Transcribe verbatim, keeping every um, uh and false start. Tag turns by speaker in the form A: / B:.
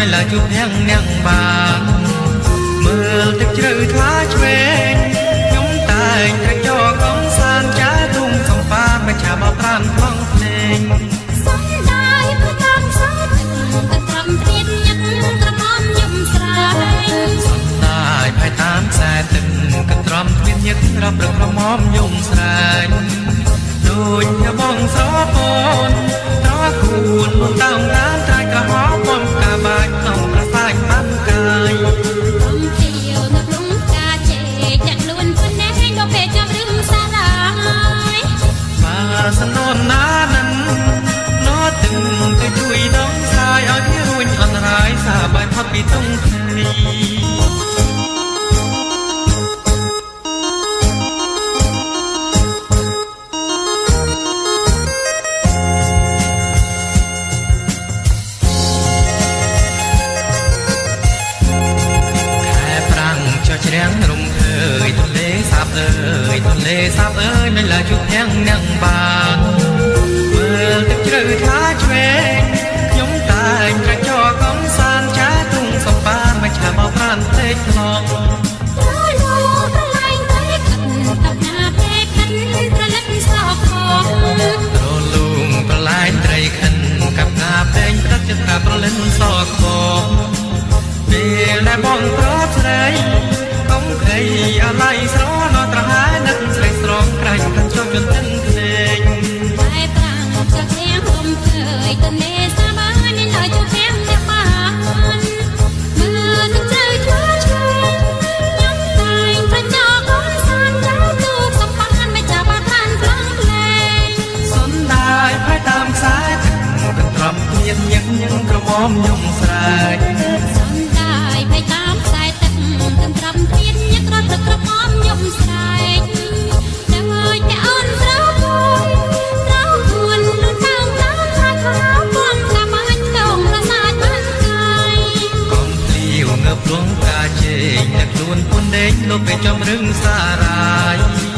A: មិនឡើយជួបទាំងអ្នកបានមើលទឹកជ្រៅថ្លាឆ្វេងខ្ញុំតែងតែចរកំសាន្តចាទុំសំប៉ាមិនឆាបប្រានផងភ្លេងសំដាយប្រតាមសាទតែត្រឹមព្រៀនញឹកក្រមុំយំស្រែងសំដាយផែតាមខ្សែទឹកកត្រំព្រៀនញឹករាប់រកក្រមុំយំស្រែងដូចជាបងស្រពនត្រគួនបងតោងតាមត្រាច់ក្រហមបំកាបាច់ក្នុងប្រសាយបានកាយបំភៀវនៅក្នុងកាជេចាក់លួនប៉ុណ្ណេះក៏ពេលចាំរឿងសាឡាយបើសននណានឹងណោទឹងទៅជួយដងស្រាយឲ្យរួញអន្តរាយសាបាយផុតពីទងគ្នារំភើយទន្លេសាបអើយទន្លេសាបអើយមិនឡើយជួបទាំងអ្នកបានមើលទឹកជ្រៅថ្លាឆ្វេងខ្ញុំតែងតែចរកំសាន្តចាទុំសំប៉ាមិនឆាបបប្រានពេកថ្លង់ប្រលោប្រឡែងពេកតាណាពេកកិនប្រលឹកសោកខប្រលូងប្រឡែងត្រីខិនកាប់ណាពេងប្រចិត្តកាប្រលិនសោកខពេលដែលបងប្រត់ស្រីកុំភ័យអាឡ័យស្រណោះត្រហានឹកស្រីស្រងក្រែងកាន់ចុះជន់ទឹកភ្លេងតែប្រាំងចុះទាំងរំភើយតនេសាបានមិនឡើយជួបទាំងអ្នកបានមើលទឹកជ្រៅឆ្លាឆ្វេងខ្ញុំតែងតែចោលកូនសានចៅទូកសំបានមិនចាប់បានប្រានផ្លងភ្លេងសំដាយផែតាមខ្សែទឹកកន្ទ្រំញឹកញឹកញឹងក្រមុំយំស្រែកសំដាយផែតាមខ្សែទឹកកន្ទ្រំព្រៀនញឹករត់ទឹកក្រមុំយំស្រែកដើម្បីតែអូនស្រពោយស្រពួនលូនតាមតាមថាខោបងកាបាច់តងរសាច់បានកាយកុំភ្លៀវងើបលងកាជេងតែខ្លួនពុនដេកលោកពេលចំរឹងសារាយ